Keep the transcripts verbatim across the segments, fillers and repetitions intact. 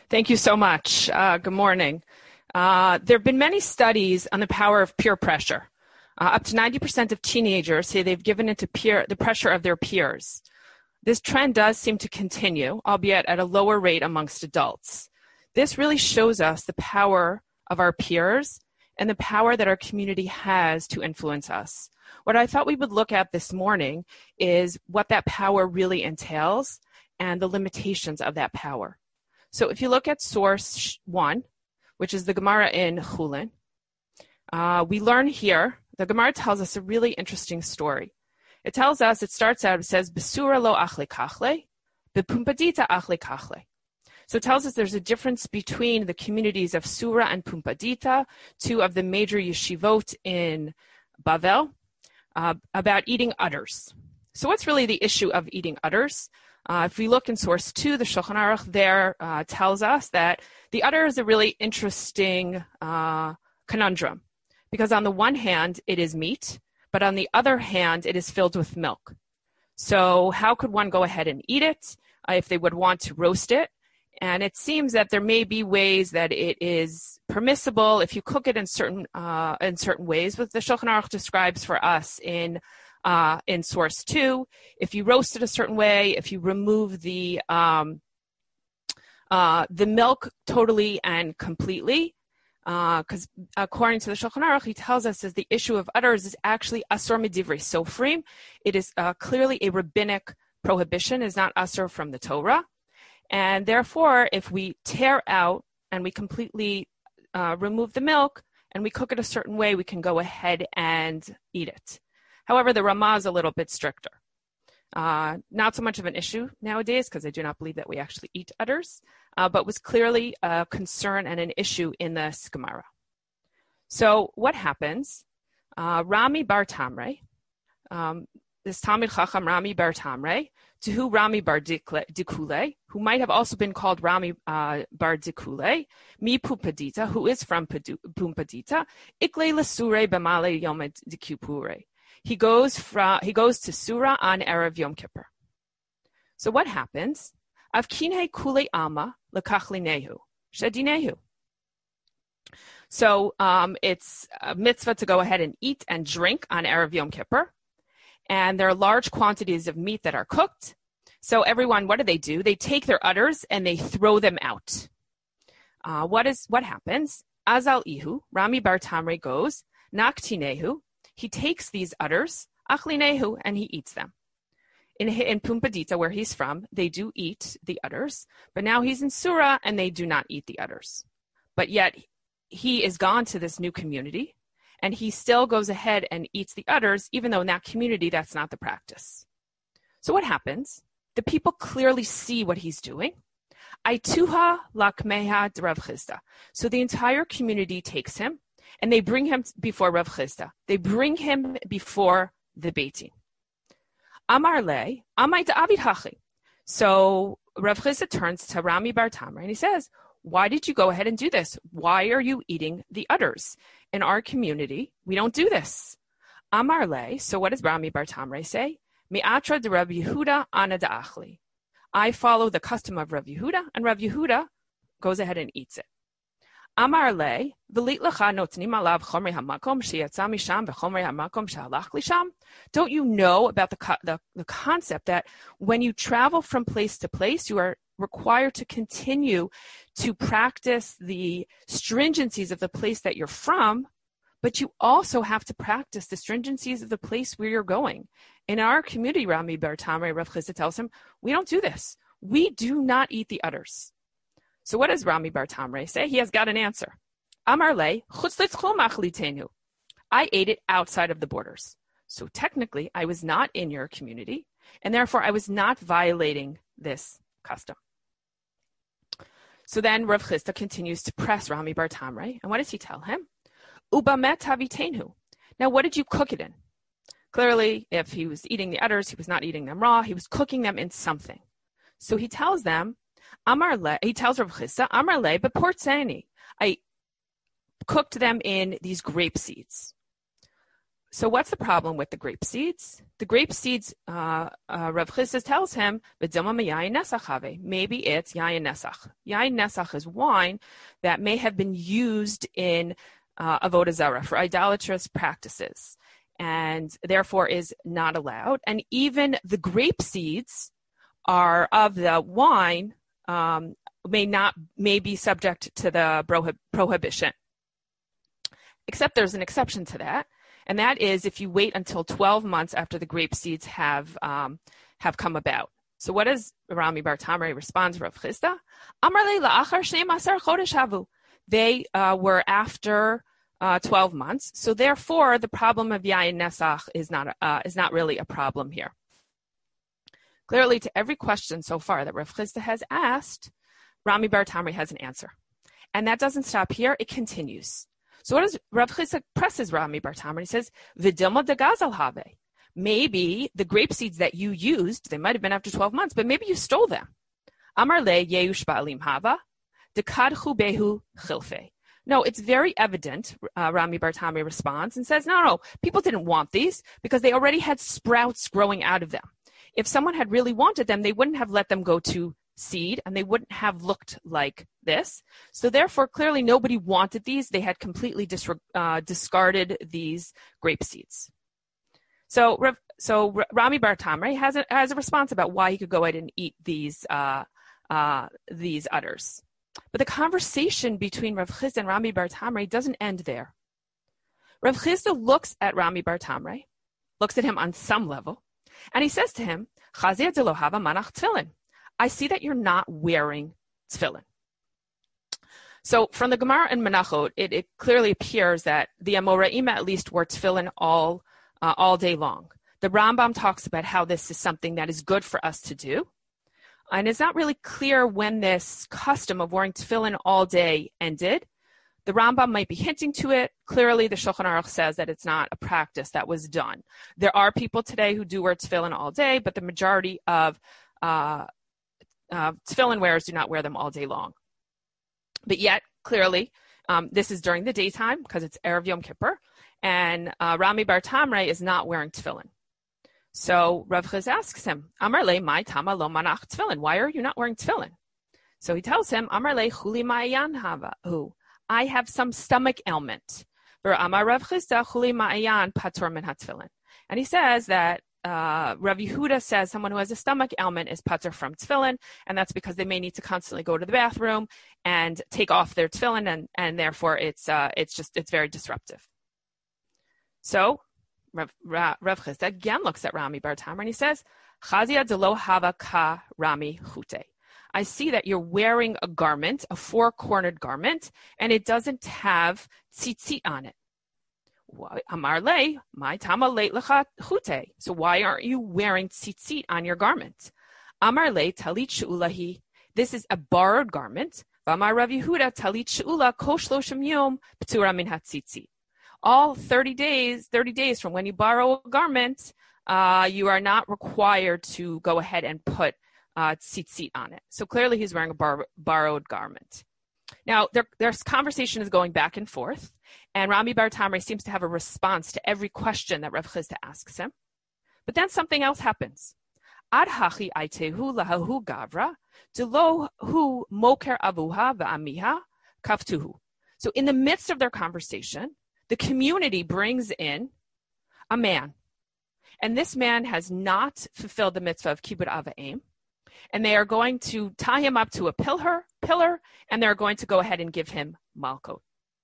Thank you so much. Uh, good morning. Uh, there have been many studies on the power of peer pressure. Uh, up to ninety percent of teenagers say they've given into peer, the pressure of their peers. This trend does seem to continue, albeit at a lower rate amongst adults. This really shows us the power of our peers and the power that our community has to influence us. What I thought we would look at this morning is what that power really entails and the limitations of that power. So if you look at source one, which is the Gemara in Chulin, uh, we learn here, the Gemara tells us a really interesting story. It tells us, it starts out, it says, Besura lo achle kachle, bepumpadita achle kachle. So it tells us there's a difference between the communities of Sura and Pumpadita, two of the major yeshivot in Bavel, uh, about eating udders. So what's really the issue of eating udders? Uh, if we look in source two, the Shulchan Aruch there uh, tells us that the udder is a really interesting uh, conundrum, because on the one hand, it is meat, but on the other hand, it is filled with milk. So how could one go ahead and eat it uh, if they would want to roast it? And it seems that there may be ways that it is permissible if you cook it in certain uh, in certain ways, what the Shulchan Aruch describes for us in Uh, in source two. If you roast it a certain way, if you remove the um, uh, the milk totally and completely, because uh, according to the Shulchan Aruch, he tells us that the issue of udders is actually asur midivrei sofrim. It is uh, clearly a rabbinic prohibition, is not asur from the Torah. And therefore, if we tear out and we completely uh, remove the milk and we cook it a certain way, we can go ahead and eat it. However, the Ramah is a little bit stricter. Uh, not so much of an issue nowadays, because I do not believe that we actually eat udders, uh, but was clearly a concern and an issue in the Gemara. So what happens? Uh, Rami bar Tamre, um, this Talmid Chacham Rami bar Tamre, to who Rami bar Dikule, who might have also been called Rami uh, bar Dikule, mi Pumpadita, who is from Pumpadita, ikle lasure b'male yom dikupure. He goes from he goes to Surah on Erev Yom Kippur. So what happens? Avkinhe kule ama lekachlinehu shedinehu. So um, it's a mitzvah to go ahead and eat and drink on Erev Yom Kippur, and there are large quantities of meat that are cooked. So everyone, what do they do? They take their udders and they throw them out. Uh, what is what happens? Azal ihu Rami bar Tamre goes naktinehu. He takes these udders, achlinehu, and he eats them. In, in Pumpadita, where he's from, they do eat the udders, but now he's in Surah, and they do not eat the udders. But yet, he is gone to this new community, and he still goes ahead and eats the udders, even though in that community, that's not the practice. So what happens? The people clearly see what he's doing. Aituha lakmeha d'Rav Chisda. So the entire community takes him, and they bring him before Rav Chisda. They bring him before the Beit Din. Amar le, amai da'avid hachi. So Rav Chisda turns to Rami bar Tamre and he says, why did you go ahead and do this? Why are you eating the udders? In our community, we don't do this. Amar le, so what does Rami bar Tamre say? Mi'atra de Rav Yehuda ana da'achli. I follow the custom of Rav Yehuda, and Rav Yehuda goes ahead and eats it. Amar le, v'lit lecha notnim alav chomrei hamakom sheyatza misham v'chomrei hamakom shehalach lisham. Don't you know about the, co- the the concept that when you travel from place to place, you are required to continue to practice the stringencies of the place that you're from, but you also have to practice the stringencies of the place where you're going. In our community, Rami bar Tamre, Rav Chisda tells him, we don't do this. We do not eat the udders. So what does Rami bar Tamre say? He has got an answer. Amar le, chutz litzchol machlitenu. I ate it outside of the borders. So technically, I was not in your community, and therefore I was not violating this custom. So then Rav Chisda continues to press Rami bar Tamre, and what does he tell him? Ubamet havitenu. Now, what did you cook it in? Clearly, if he was eating the udders, he was not eating them raw. He was cooking them in something. So he tells them, Amar le, he tells Rav Chisda, Amar le, but portzeni. I cooked them in these grape seeds. So what's the problem with the grape seeds? The grape seeds, uh, uh, Rav Chisda tells him, maybe it's yayin nesach. Yayin nesach is wine that may have been used in uh, avodah zarah, for idolatrous practices, and therefore is not allowed. And even the grape seeds are of the wine um, may not may be subject to the prohib- prohibition. Except there's an exception to that, and that is if you wait until twelve months after the grape seeds have um, have come about. So what does Rami bar Tamre respond to Rav Chisda? Amar le la'achar shnei masar chodesh havu. They uh, were after uh, twelve months, so therefore the problem of yayin nesach is not uh, is not really a problem here. Clearly, to every question so far that Rav Chisda has asked, Rami bar Tamre has an answer, and that doesn't stop here; it continues. So what does Rav Chisda presses Rami bar Tamre? He says, "V'dilma de gazal have." Maybe the grape seeds that you used, they might have been after twelve months, but maybe you stole them. Amar le yeush ba'alim hava, dekadchu behu chilfe. No, it's very evident, uh, Rami bar Tamre responds and says, no, no, people didn't want these because they already had sprouts growing out of them. If someone had really wanted them, they wouldn't have let them go to seed, and they wouldn't have looked like this. So therefore, clearly nobody wanted these. They had completely disre- uh, discarded these grape seeds. So, so Rami bar Tamre has a, has a response about why he could go ahead and eat these uh, uh, these udders. But the conversation between Rav Chisda and Rami bar Tamre doesn't end there. Rav Chisda looks at Rami bar Tamre, looks at him on some level, and he says to him, "Chazir de lo hava manach tefillin." I see that you're not wearing tefillin. So from the Gemara and Menachot, it, it clearly appears that the Amoraim at least wore tefillin all uh, all day long. The Rambam talks about how this is something that is good for us to do. And it's not really clear when this custom of wearing tefillin all day ended. The Rambam might be hinting to it. Clearly, the Shulchan Aruch says that it's not a practice that was done. There are people today who do wear tefillin all day, but the majority of uh, uh, tefillin wearers do not wear them all day long. But yet, clearly, um, this is during the daytime because it's Erev Yom Kippur, and uh, Rami bar Tamre is not wearing tefillin. So Rav Chisda asks him, Amar le mai tama lo manach tefillin. Why are you not wearing tefillin? So he tells him, Amar le chuli ma'ayan hava hu. I have some stomach ailment. Amar Rav Chisda chuli ma'ayan patur min hatefillin. And he says that uh, Rav Yehuda says someone who has a stomach ailment is patur from tefillin, and that's because they may need to constantly go to the bathroom and take off their tefillin, and, and therefore it's uh, it's just it's very disruptive. So Rav, Rav, Rav Chisda again looks at Rami bar Tamre and he says, Chazia de lo hava ka Rami chute. I see that you're wearing a garment, a four-cornered garment, and it doesn't have tzitzit on it. Amar le, my tama leit lecha chute. So why aren't you wearing tzitzit on your garment? Amar le talit she'ulahi. This is a borrowed garment. Amar Rav Yehuda talit she'ula kosh loshim yom p'tura min hatzitzit. All thirty days, thirty days from when you borrow a garment, uh, you are not required to go ahead and put uh, tzitzit on it. So clearly he's wearing a bar- borrowed garment. Now, their, their conversation is going back and forth, and Rami bar Tamre seems to have a response to every question that Rav Chisda asks him. But then something else happens. Ad hachi aitehu lahahu gavra, delo hu moker avuha va'amiha kaftuhu. So in the midst of their conversation, the community brings in a man, and this man has not fulfilled the mitzvah of kibbud av va'em, and they are going to tie him up to a pillar, pillar, and they're going to go ahead and give him malkot.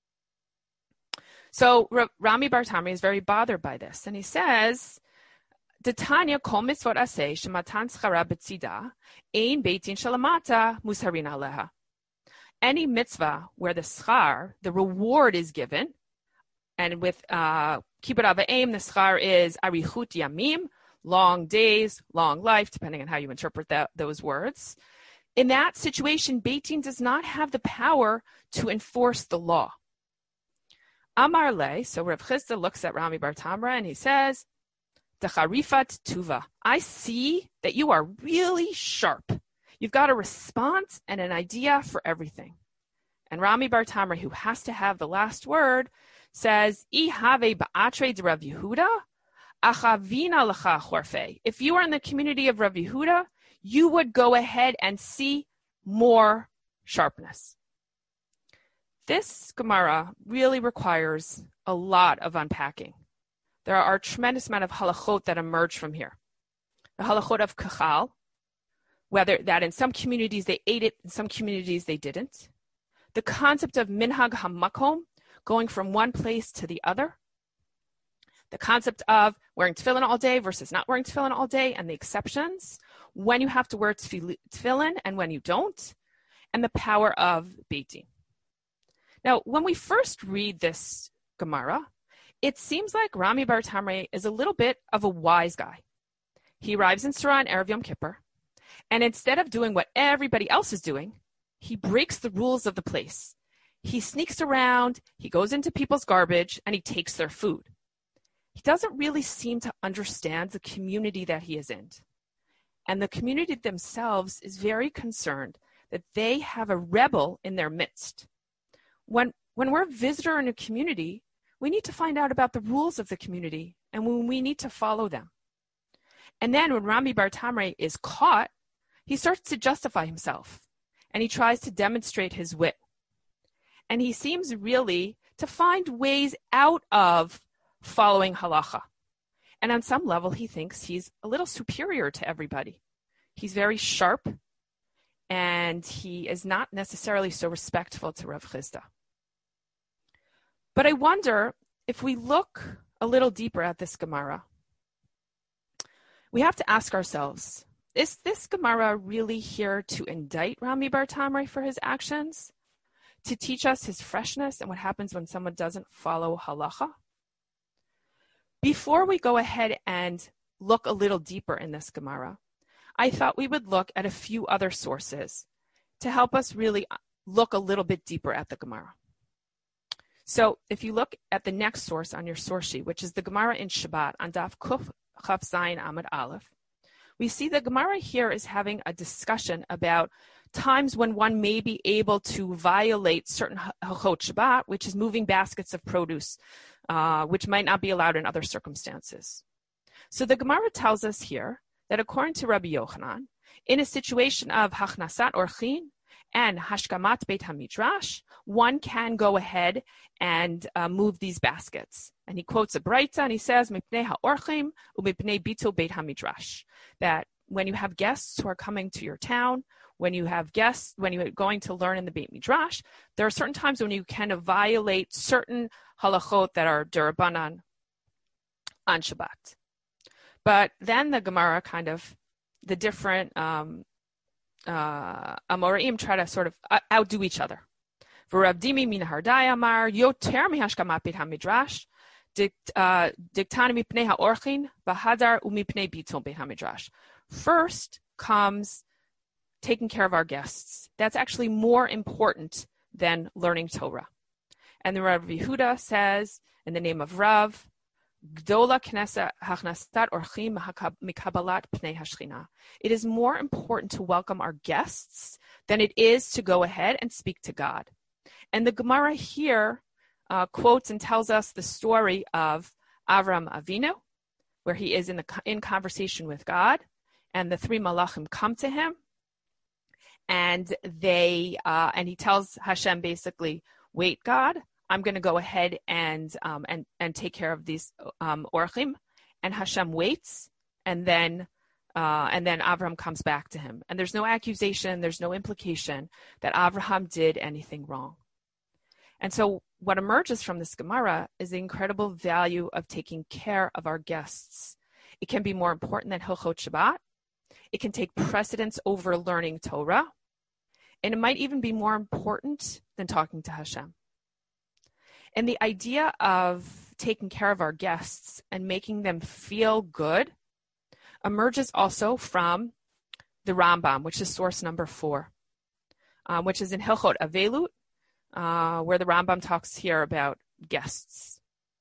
So R- Rami bar Tamre is very bothered by this, and he says, "Detanya kol mitzvot aseh shematan schara betzida ein beitin shalamata musarin aleha." Any mitzvah where the schar, the reward, is given. And with uh, kibbud av va'em, the schar is arichut yamim, long days, long life, depending on how you interpret that, those words. In that situation, Beit Din does not have the power to enforce the law. Amar le, so Rav Chisda looks at Rami bar Tamre and he says, Decharifat tuva. I see that you are really sharp. You've got a response and an idea for everything. And Rami bar Tamre, who has to have the last word, says, I have ba'atre de Rav Yehuda, achavina lecha chorfe. If you are in the community of Rav Yehuda, you would go ahead and see more sharpness. This Gemara really requires a lot of unpacking. There are a tremendous amount of halachot that emerge from here. The halachot of kachal, whether that in some communities they ate it, in some communities they didn't. The concept of minhag hamakom, going from one place to the other. The concept of wearing tefillin all day versus not wearing tefillin all day, and the exceptions, when you have to wear tefillin and when you don't, and the power of Beit Din. Now, when we first read this Gemara, it seems like Rami Bar Tamre is a little bit of a wise guy. He arrives in Surah on Erev Yom Kippur, and instead of doing what everybody else is doing, he breaks the rules of the place. He sneaks around, he goes into people's garbage, and he takes their food. He doesn't really seem to understand the community that he is in. And the community themselves is very concerned that they have a rebel in their midst. When, when we're a visitor in a community, we need to find out about the rules of the community, and when we need to follow them. And then when Rami Bar Tamre is caught, he starts to justify himself, and he tries to demonstrate his wit. And he seems really to find ways out of following halacha. And on some level, he thinks he's a little superior to everybody. He's very sharp, and he is not necessarily so respectful to Rav Chisda. But I wonder, if we look a little deeper at this Gemara, we have to ask ourselves, is this Gemara really here to indict Rami Bar Tamre for his actions? To teach us his freshness and what happens when someone doesn't follow halacha? Before we go ahead and look a little deeper in this Gemara, I thought we would look at a few other sources to help us really look a little bit deeper at the Gemara. So if you look at the next source on your source sheet, which is the Gemara in Shabbat on Daf Kuf Chaf Zayin Amud Aleph, we see the Gemara here is having a discussion about times when one may be able to violate certain halachot Shabbat, which is moving baskets of produce, uh, which might not be allowed in other circumstances. So the Gemara tells us here that according to Rabbi Yochanan, in a situation of hachnasat orchin and hashkamat beit hamidrash, one can go ahead and uh, move these baskets. And he quotes a Braita and he says, "Mipnei haorchim u'mipnei bitul beit hamidrash," that when you have guests who are coming to your town, when you have guests, when you're going to learn in the Beit Midrash, there are certain times when you kind of violate certain halachot that are derabanan on Shabbat. But then the Gemara kind of, the different um, uh, Amoraim try to sort of outdo each other. V'Rav Dimi min Hardai Amar yoter mihashkamat Beit HaMidrash diktani mipnei haorchin v'hadar u'mipnei bitul Beit HaMidrash. First comes taking care of our guests. That's actually more important than learning Torah. And the Rav Yehuda says, in the name of Rav, Gdola Knesa Hachnastat Orchim Mikabalat Pnei Hashchina. It is more important to welcome our guests than it is to go ahead and speak to God. And the Gemara here uh, quotes and tells us the story of Avram Avinu, where he is in the in conversation with God, and the three malachim come to him, and they uh, and he tells Hashem basically, "Wait, God, I'm going to go ahead and um, and and take care of these um, orchim," and Hashem waits, and then uh, and then Avraham comes back to him, and there's no accusation, there's no implication that Avraham did anything wrong. And so, what emerges from this Gemara is the incredible value of taking care of our guests. It can be more important than Hilchot Shabbat. It can take precedence over learning Torah, and it might even be more important than talking to Hashem. And the idea of taking care of our guests and making them feel good emerges also from the Rambam, which is source number four, um, which is in Hilchot Avelut, uh, where the Rambam talks here about guests.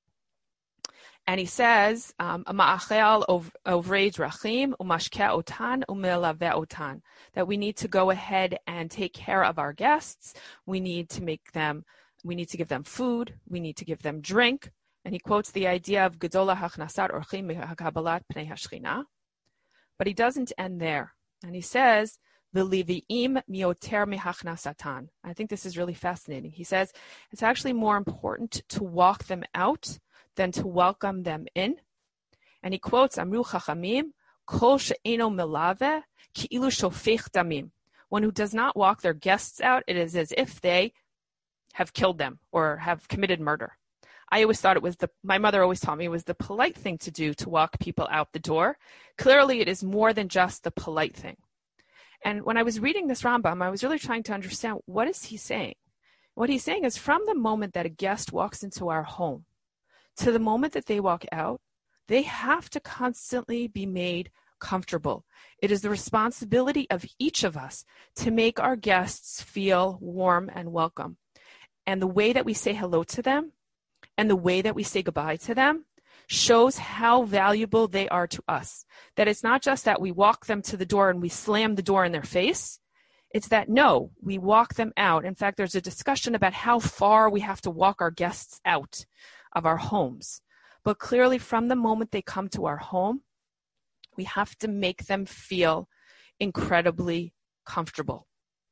And he says, "Ma'achel ovrei drachim umashkeh otan umelaveh otan," that we need to go ahead and take care of our guests. We need to make them We need to give them food. We need to give them drink. And he quotes the idea of Gedola hachnasat orchim mehakabalat pnei hashchina. But he doesn't end there. And he says, V'livi'im mioter mehachnasatan. I think this is really fascinating. He says, it's actually more important to walk them out than to welcome them in. And he quotes, Amru chachamim, kol she'eno melave, ki'ilu shofech damim. One who does not walk their guests out, it is as if they have killed them or have committed murder. I always thought it was the, my mother always taught me it was the polite thing to do to walk people out the door. Clearly, it is more than just the polite thing. And when I was reading this Rambam, I was really trying to understand, what is he saying? What he's saying is, from the moment that a guest walks into our home to the moment that they walk out, they have to constantly be made comfortable. It is the responsibility of each of us to make our guests feel warm and welcome. And the way that we say hello to them and the way that we say goodbye to them shows how valuable they are to us. That it's not just that we walk them to the door and we slam the door in their face. It's that, no, we walk them out. In fact, there's a discussion about how far we have to walk our guests out of our homes. But clearly, from the moment they come to our home, we have to make them feel incredibly comfortable.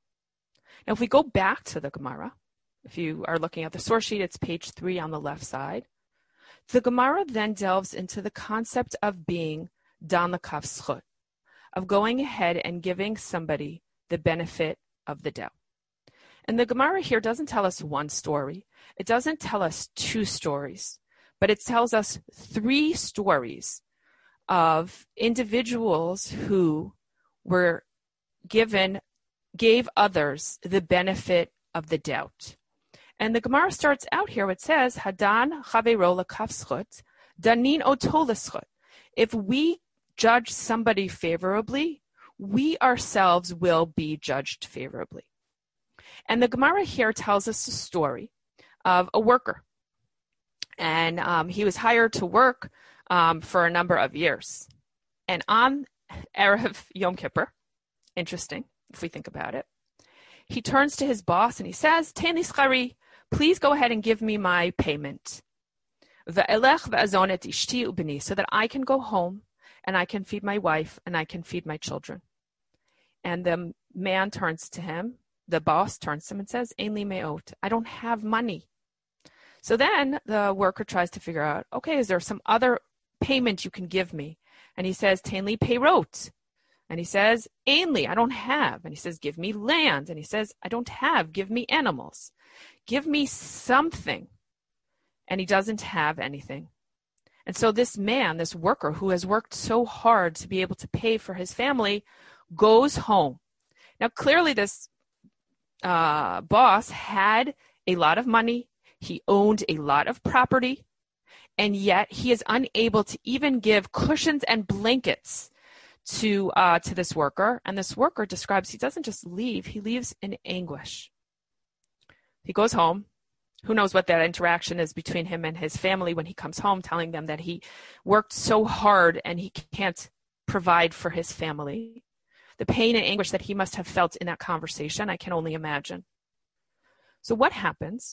Now, if we go back to the Gemara, if you are looking at the source sheet, it's page three on the left side. The Gemara then delves into the concept of being dan l'kav zchut, of going ahead and giving somebody the benefit of the doubt. And the Gemara here doesn't tell us one story. It doesn't tell us two stories, but it tells us three stories of individuals who were given, gave others the benefit of the doubt. And the Gemara starts out here, it says, Hadan chaveiro l'kav zchut, danin oto l'zchut. If we judge somebody favorably, we ourselves will be judged favorably. And the Gemara here tells us a story of a worker. And um, he was hired to work um, for a number of years. And on Erev Yom Kippur, interesting if we think about it, he turns to his boss and he says, Tein li schari, please go ahead and give me my payment. Ve'elech ve'azon et ishti ubni, so that I can go home and I can feed my wife and I can feed my children. And the man turns to him, the boss turns to him and says, Ein li me'ot, I don't have money. So then the worker tries to figure out, okay, is there some other payment you can give me? And he says, Tein li peirot. And he says, Ein li, I don't have. And he says, give me land. And he says, I don't have. Give me animals. Give me something. And he doesn't have anything. And so this man, this worker who has worked so hard to be able to pay for his family, goes home. Now, clearly this uh, boss had a lot of money. He owned a lot of property. And yet he is unable to even give cushions and blankets to uh, to this worker. And this worker describes, he doesn't just leave, he leaves in anguish. He goes home. Who knows what that interaction is between him and his family when he comes home, telling them that he worked so hard and he can't provide for his family. The pain and anguish that he must have felt in that conversation, I can only imagine. So what happens?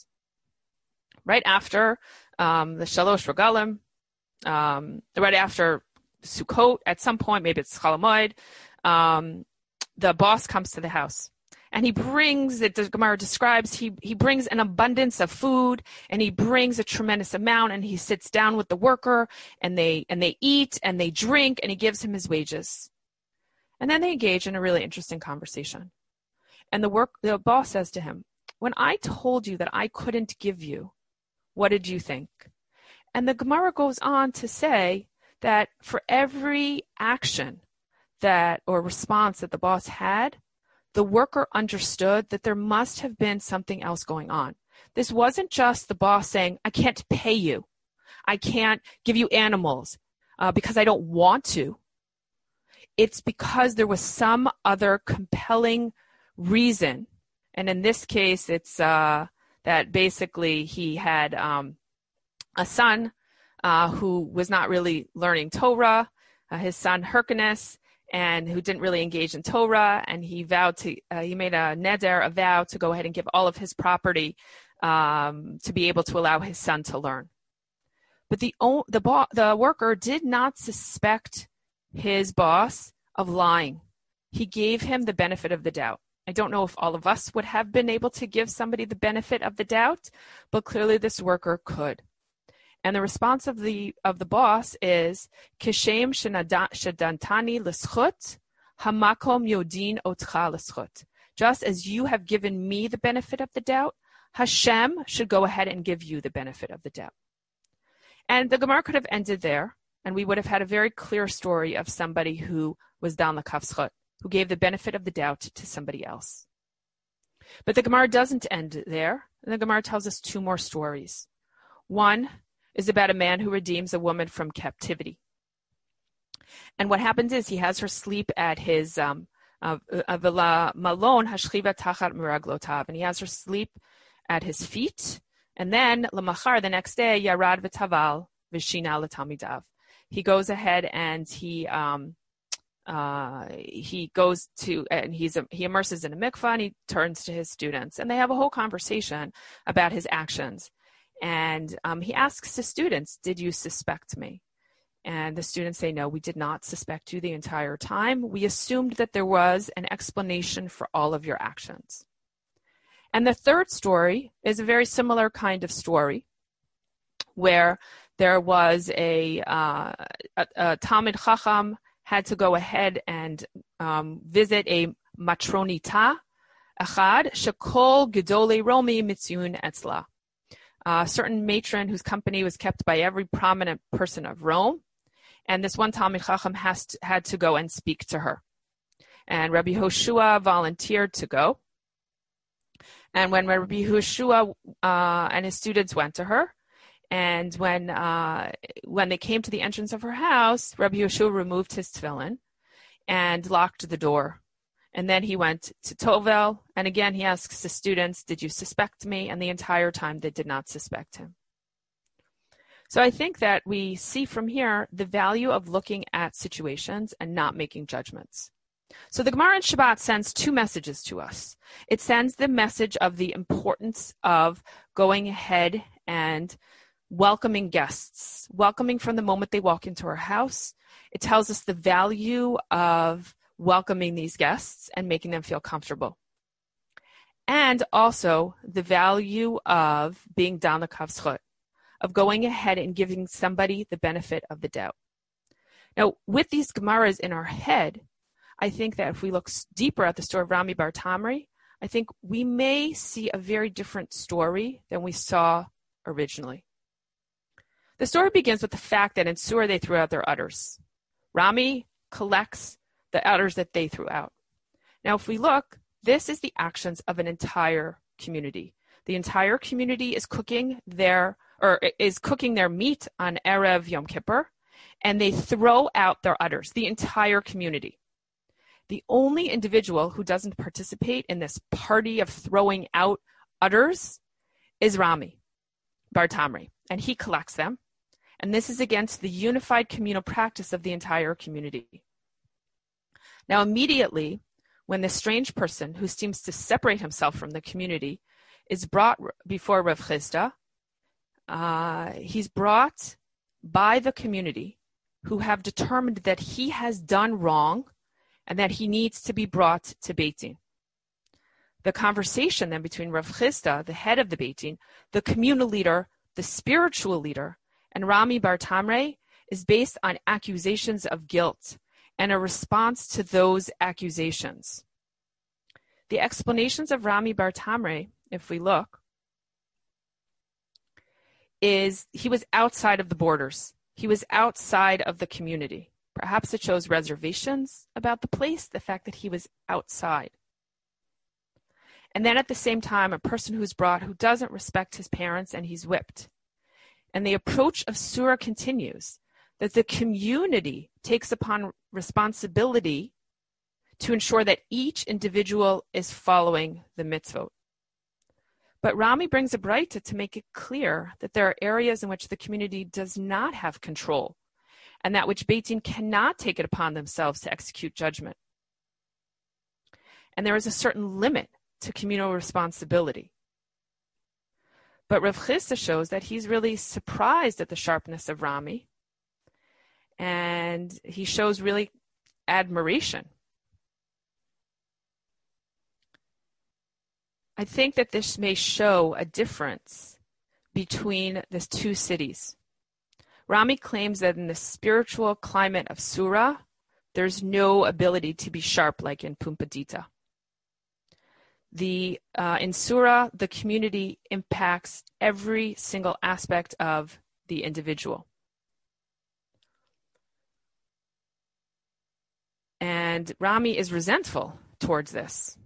Right after um, the Shalosh Regalim, um, right after Sukkot, at some point, maybe it's Chol Hamoed, um, the boss comes to the house. And he brings, it, the Gemara describes, he, he brings an abundance of food, and he brings a tremendous amount, and he sits down with the worker, and they and they eat, and they drink, and he gives him his wages. And then they engage in a really interesting conversation. And the work, the boss says to him, when I told you that I couldn't give you, what did you think? And the Gemara goes on to say that for every action that or response that the boss had, the worker understood that there must have been something else going on. This wasn't just the boss saying, I can't pay you. I can't give you animals uh, because I don't want to. It's because there was some other compelling reason. And in this case, it's uh, that basically he had um, a son uh, who was not really learning Torah, uh, his son Hyrcanus, and who didn't really engage in Torah, and he vowed to, uh, he made a neder, a vow to go ahead and give all of his property um, to be able to allow his son to learn. But the, the, bo- the worker did not suspect his boss of lying. He gave him the benefit of the doubt. I don't know if all of us would have been able to give somebody the benefit of the doubt, but clearly this worker could. And the response of the of the boss is, Kishem shadantani l'schut, hamakom yodin otcha l'schut. Just as you have given me the benefit of the doubt, Hashem should go ahead and give you the benefit of the doubt. And the Gemara could have ended there, and we would have had a very clear story of somebody who was dan l'kav schut, who gave the benefit of the doubt to somebody else. But the Gemara doesn't end there. And the Gemara tells us two more stories. One is about a man who redeems a woman from captivity. And what happens is he has her sleep at his um, uh, malon hashchiva tachat meraglotav, and he has her sleep at his feet. And then lamachar, the next day, yarad v'taval v'shina l'tamidav. He goes ahead and he um, uh, he goes to and he's a, he immerses in a mikvah and he turns to his students, and they have a whole conversation about his actions. And um, he asks the students, "Did you suspect me?" And the students say, "No, we did not suspect you the entire time. We assumed that there was an explanation for all of your actions." And the third story is a very similar kind of story, where there was a, uh, a, a Talmid Chacham had to go ahead and um, visit a matronita, achad shekol gedolei Romi mitzuyun etzla, a certain matron whose company was kept by every prominent person of Rome, and this one Talmid Chacham has to, had to go and speak to her, and Rabbi Hoshua volunteered to go. And when Rabbi Yehoshua uh, and his students went to her, and when uh, when they came to the entrance of her house, Rabbi Yehoshua removed his tefillin and locked the door. And then he went to Tovel, and again he asks the students, "Did you suspect me?" And the entire time they did not suspect him. So I think that we see from here the value of looking at situations and not making judgments. So the Gemara in Shabbat sends two messages to us. It sends the message of the importance of going ahead and welcoming guests, welcoming from the moment they walk into our house. It tells us the value of welcoming these guests and making them feel comfortable. And also the value of being dan l'kav schut, of going ahead and giving somebody the benefit of the doubt. Now, with these Gemaras in our head, I think that if we look deeper at the story of Rami bar Tamri, I think we may see a very different story than we saw originally. The story begins with the fact that in Surah they threw out their udders. Rami collects the udders that they threw out. Now, if we look, this is the actions of an entire community. The entire community is cooking their or is cooking their meat on Erev Yom Kippur, and they throw out their udders. The entire community. The only individual who doesn't participate in this party of throwing out udders is Rami bar Tamri, and he collects them. And this is against the unified communal practice of the entire community. Now, immediately, when this strange person who seems to separate himself from the community is brought before Rav Chisda, uh, he's brought by the community who have determined that he has done wrong and that he needs to be brought to Beit Din. The conversation then between Rav Chisda, the head of the Beit Din, the communal leader, the spiritual leader, and Rami bar Tamri is based on accusations of guilt and a response to those accusations. The explanations of Rami bar Tamri, if we look, is he was outside of the borders. He was outside of the community. Perhaps it shows reservations about the place, the fact that he was outside. And then at the same time, a person who's brought who doesn't respect his parents and he's whipped. And the approach of Surah continues, that the community takes upon responsibility to ensure that each individual is following the mitzvot. But Rami brings a braita to make it clear that there are areas in which the community does not have control, and that which Beit Din cannot take it upon themselves to execute judgment. And there is a certain limit to communal responsibility. But Rav Chisda shows that he's really surprised at the sharpness of Rami, and he shows really admiration. I think that this may show a difference between the two cities. Rami claims that in the spiritual climate of Sura, there's no ability to be sharp like in Pumbedita. The uh, in Sura, the community impacts every single aspect of the individual. And Rami is resentful towards this.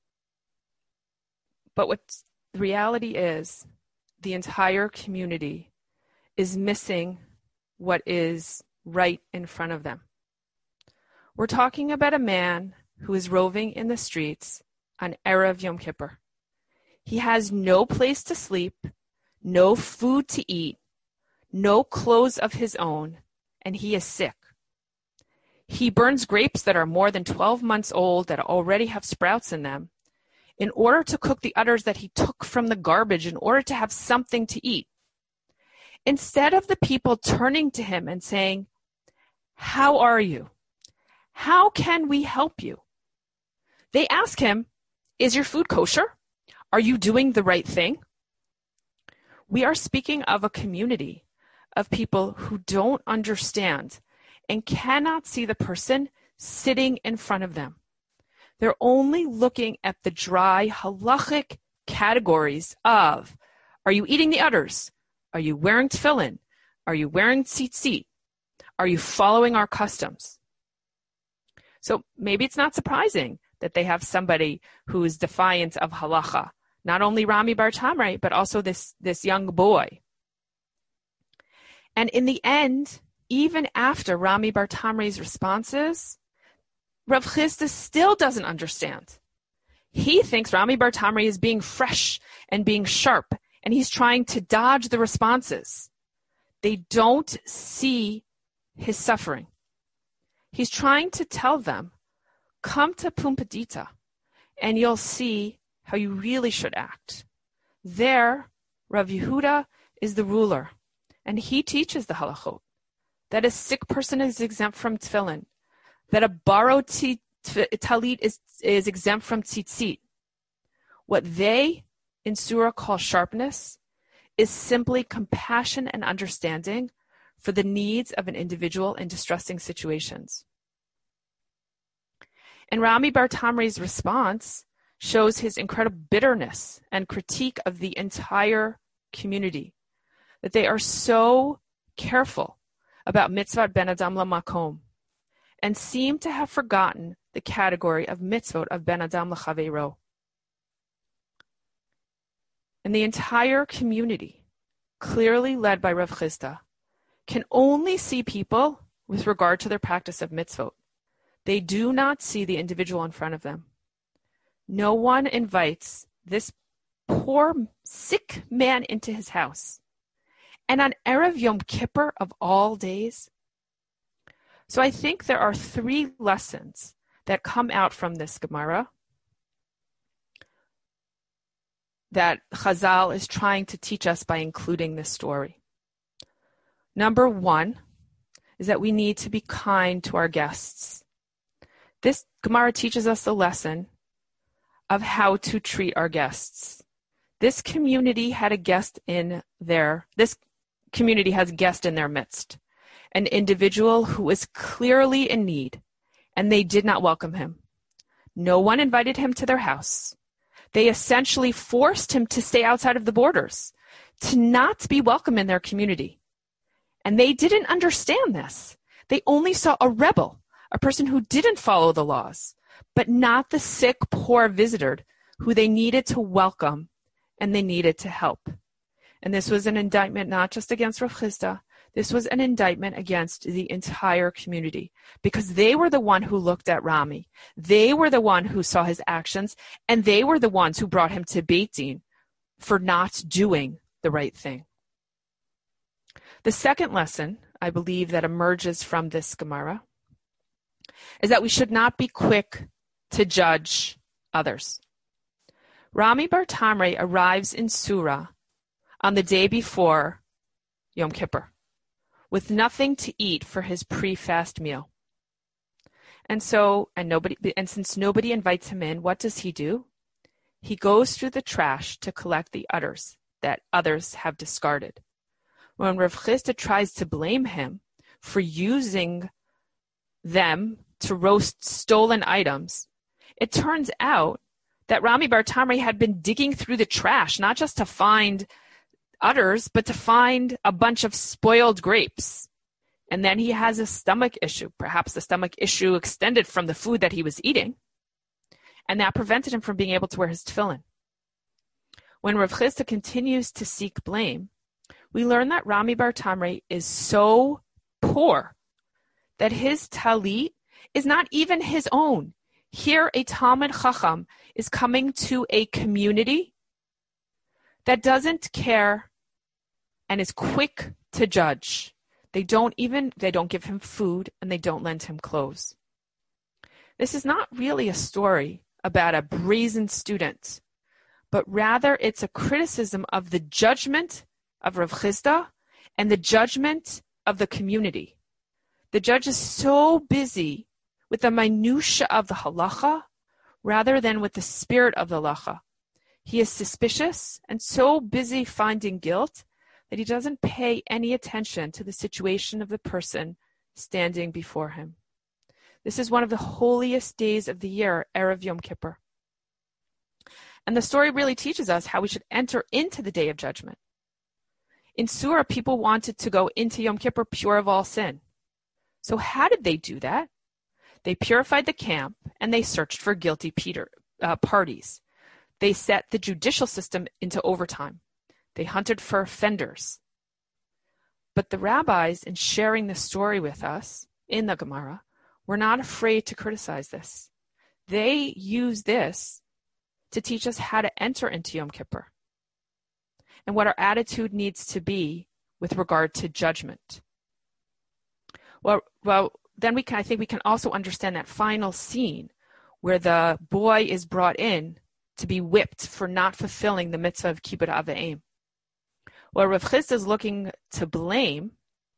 But what the reality is, the entire community is missing what is right in front of them. We're talking about a man who is roving in the streets on Erev Yom Kippur. He has no place to sleep, no food to eat, no clothes of his own, and he is sick. He burns grapes that are more than twelve months old that already have sprouts in them in order to cook the others that he took from the garbage in order to have something to eat. Instead of the people turning to him and saying, "How are you? How can we help you?" They ask him, "Is your food kosher? Are you doing the right thing?" We are speaking of a community of people who don't understand and cannot see the person sitting in front of them. They're only looking at the dry halachic categories of, are you eating the udders? Are you wearing tefillin? Are you wearing tzitzit? Are you following our customs? So maybe it's not surprising that they have somebody who is defiant of halacha, not only Rami bar Tamrei, but also this, this young boy. And in the end, even after Rami bar Tamrei's responses, Rav Chisda still doesn't understand. He thinks Rami bar Tamrei is being fresh and being sharp, and he's trying to dodge the responses. They don't see his suffering. He's trying to tell them, come to Pumbedita, and you'll see how you really should act. There, Rav Yehuda is the ruler, and he teaches the halachot, that a sick person is exempt from tefillin, that a borrowed t- t- talit is, is exempt from tzitzit. What they in Surah call sharpness is simply compassion and understanding for the needs of an individual in distressing situations. And Rami bar Tamrei's response shows his incredible bitterness and critique of the entire community, that they are so careful about mitzvot ben adam lamakom, and seem to have forgotten the category of mitzvot of ben adam lachaveiro. And the entire community, clearly led by Rav Chisda, can only see people with regard to their practice of mitzvot. They do not see the individual in front of them. No one invites this poor, sick man into his house. And on Erev Yom Kippur of all days. So I think there are three lessons that come out from this Gemara that Chazal is trying to teach us by including this story. Number one is that we need to be kind to our guests. This Gemara teaches us the lesson of how to treat our guests. This community had a guest in their, this community has a guest in their midst, an individual who is clearly in need, and they did not welcome him. No one invited him to their house. They essentially forced him to stay outside of the borders, to not be welcome in their community. And they didn't understand this. They only saw a rebel, a person who didn't follow the laws, but not the sick, poor visitor who they needed to welcome and they needed to help. And this was an indictment not just against Rav Chisda, this was an indictment against the entire community, because they were the one who looked at Rami. They were the one who saw his actions, and they were the ones who brought him to Beit Din for not doing the right thing. The second lesson, I believe, that emerges from this Gemara is that we should not be quick to judge others. Rami bar Tamrei arrives in Surah on the day before Yom Kippur, with nothing to eat for his pre-fast meal. And so, and nobody, and since nobody invites him in, what does he do? He goes through the trash to collect the udders that others have discarded. When Rav Chisda tries to blame him for using them to roast stolen items, it turns out that Rami Bar Tamre had been digging through the trash, not just to find udders, but to find a bunch of spoiled grapes. And then he has a stomach issue. Perhaps the stomach issue extended from the food that he was eating, and that prevented him from being able to wear his tefillin. When Rav Chisda continues to seek blame, we learn that Rami Bar Tamre is so poor that his talit is not even his own. Here, a Talmid Chacham is coming to a community that doesn't care and is quick to judge. They don't even, they don't give him food, and they don't lend him clothes. This is not really a story about a brazen student, but rather it's a criticism of the judgment of Rav Chisda and the judgment of the community. The judge is so busy with the minutia of the halacha rather than with the spirit of the halacha. He is suspicious and so busy finding guilt that he doesn't pay any attention to the situation of the person standing before him. This is one of the holiest days of the year, Erev Yom Kippur. And the story really teaches us how we should enter into the day of judgment. In Surah, people wanted to go into Yom Kippur pure of all sin. So how did they do that? They purified the camp, and they searched for guilty Peter, uh, parties. They set the judicial system into overtime. They hunted for offenders. But the rabbis, in sharing the story with us in the Gemara, were not afraid to criticize this. They used this to teach us how to enter into Yom Kippur and what our attitude needs to be with regard to judgment. Well, well, then we can, I think we can also understand that final scene where the boy is brought in to be whipped for not fulfilling the mitzvah of kibbud av v'em. Well, Rav Chisda is looking to blame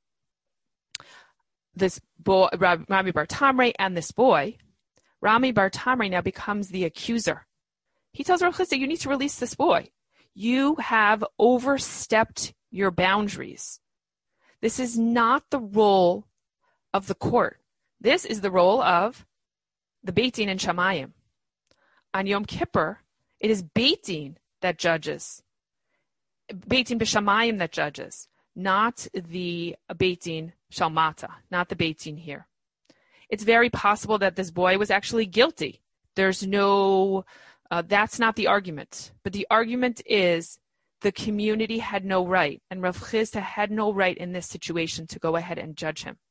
this boy, Rami Bar Tamre, and this boy. Rami Bar Tamre now becomes the accuser. He tells Rav Chisda, you need to release this boy. You have overstepped your boundaries. This is not the role of the court. This is the role of the Beit Din and Shamayim. On Yom Kippur, it is Beit Din that judges. Beit Din b'Shamayim that judges, not the Beit Din Shalmata, not the Beit Din here. It's very possible that this boy was actually guilty. There's no, uh, that's not the argument. But the argument is the community had no right, and Rav Chisda had no right in this situation to go ahead and judge him.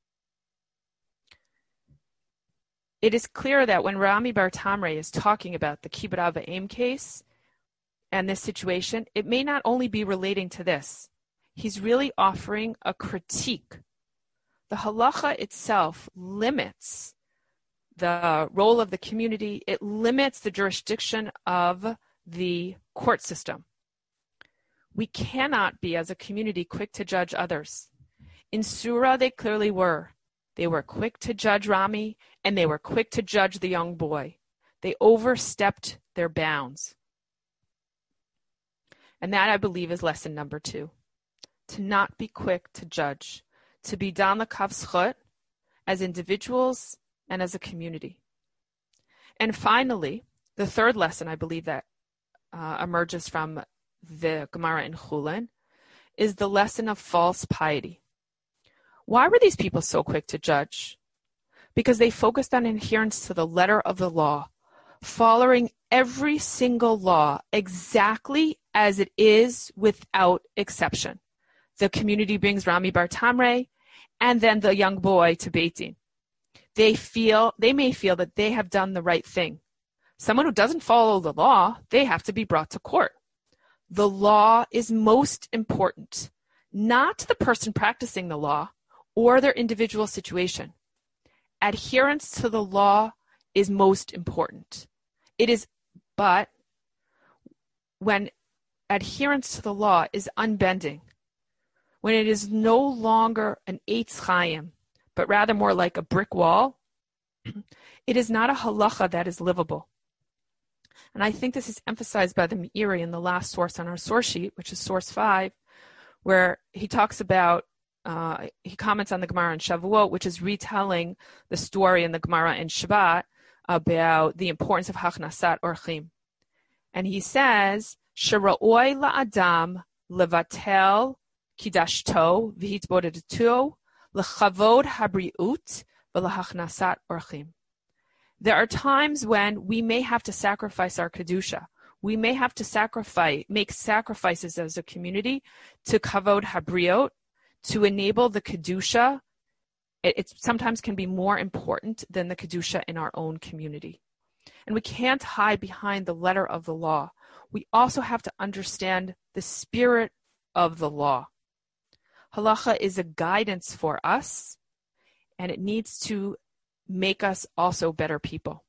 It is clear that when Rami Bar Tamre is talking about the kibbud av v'em case and this situation, it may not only be relating to this. He's really offering a critique. The halacha itself limits the role of the community. It limits the jurisdiction of the court system. We cannot be, as a community, quick to judge others. In Surah, they clearly were. They were quick to judge Rami, and they were quick to judge the young boy. They overstepped their bounds. And that, I believe, is lesson number two. To not be quick to judge. To be dan l'kav zchut as individuals and as a community. And finally, the third lesson, I believe, that uh, emerges from the Gemara in Chulin is the lesson of false piety. Why were these people so quick to judge? Because they focused on adherence to the letter of the law, following every single law exactly as it is without exception. The community brings Rami Bar Tamre and then the young boy to Beit Din. They feel, they may feel that they have done the right thing. Someone who doesn't follow the law, they have to be brought to court. The law is most important, not the person practicing the law or their individual situation. Adherence to the law is most important. It is, but when adherence to the law is unbending, when it is no longer an Eitz Chaim, but rather more like a brick wall, it is not a halacha that is livable. And I think this is emphasized by the Meiri in the last source on our source sheet, which is source five, where he talks about, uh, he comments on the Gemara in Shavuot, which is retelling the story in the Gemara in Shabbat about the importance of Hachnasat Orchim. And he says, Shera'oi la'adam levatel kidashto v'hitbodedeto lechavod habriut v'lahachnasat orchim. There are times when we may have to sacrifice our kedusha. We may have to sacrifice, make sacrifices as a community to kavod habriot, to enable the kedusha. It, it sometimes can be more important than the kedusha in our own community. And we can't hide behind the letter of the law. We also have to understand the spirit of the law. Halacha is a guidance for us, and it needs to make us also better people.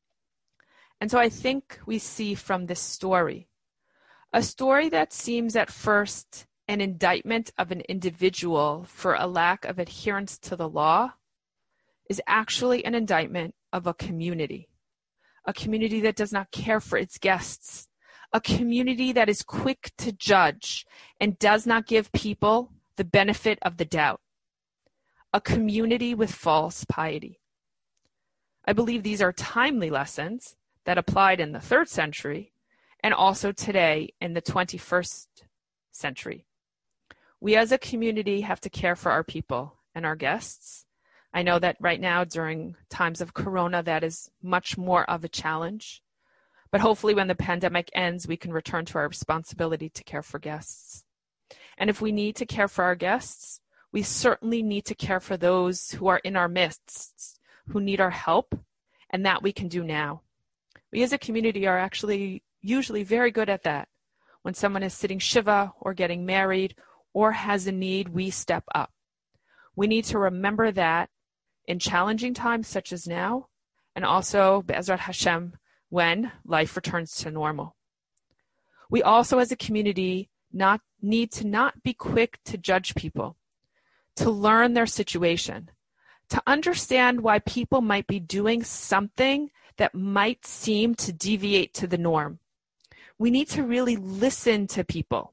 And so I think we see from this story, a story that seems at first an indictment of an individual for a lack of adherence to the law, is actually an indictment of a community, a community that does not care for its guests, a community that is quick to judge and does not give people the benefit of the doubt, a community with false piety. I believe these are timely lessons that applied in the third century and also today in the twenty-first century. We as a community have to care for our people and our guests. I know that right now during times of Corona, that is much more of a challenge. But hopefully when the pandemic ends, we can return to our responsibility to care for guests. And if we need to care for our guests, we certainly need to care for those who are in our midst, who need our help, and that we can do now. We as a community are actually usually very good at that. When someone is sitting Shiva or getting married or has a need, we step up. We need to remember that in challenging times such as now, and also, Be'ezrat Hashem, when life returns to normal. We also as a community not need to not be quick to judge people, to learn their situation, to understand why people might be doing something that might seem to deviate to the norm. We need to really listen to people,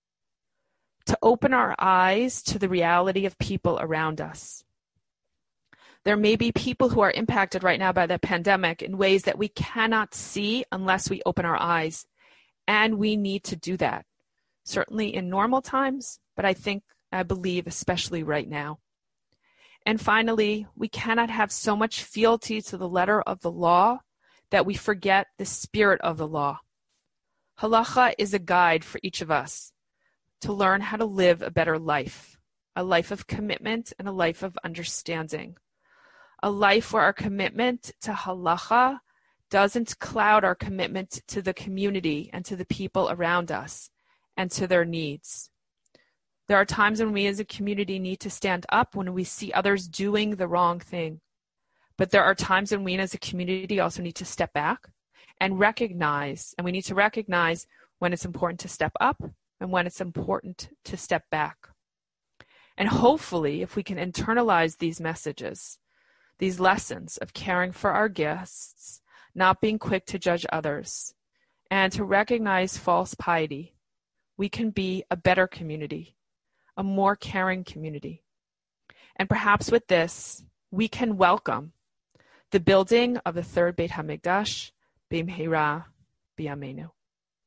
to open our eyes to the reality of people around us. There may be people who are impacted right now by the pandemic in ways that we cannot see unless we open our eyes, and we need to do that. Certainly in normal times, but I think, I believe, especially right now. And finally, we cannot have so much fealty to the letter of the law that we forget the spirit of the law. Halacha is a guide for each of us to learn how to live a better life, a life of commitment and a life of understanding, a life where our commitment to halacha doesn't cloud our commitment to the community and to the people around us and to their needs. There are times when we as a community need to stand up when we see others doing the wrong thing. But there are times when we as a community also need to step back and recognize, and we need to recognize when it's important to step up and when it's important to step back. And hopefully, if we can internalize these messages, these lessons of caring for our guests, not being quick to judge others, and to recognize false piety, we can be a better community, a more caring community. And perhaps with this, we can welcome the building of the third Beit HaMikdash, B'mheira B'yameinu.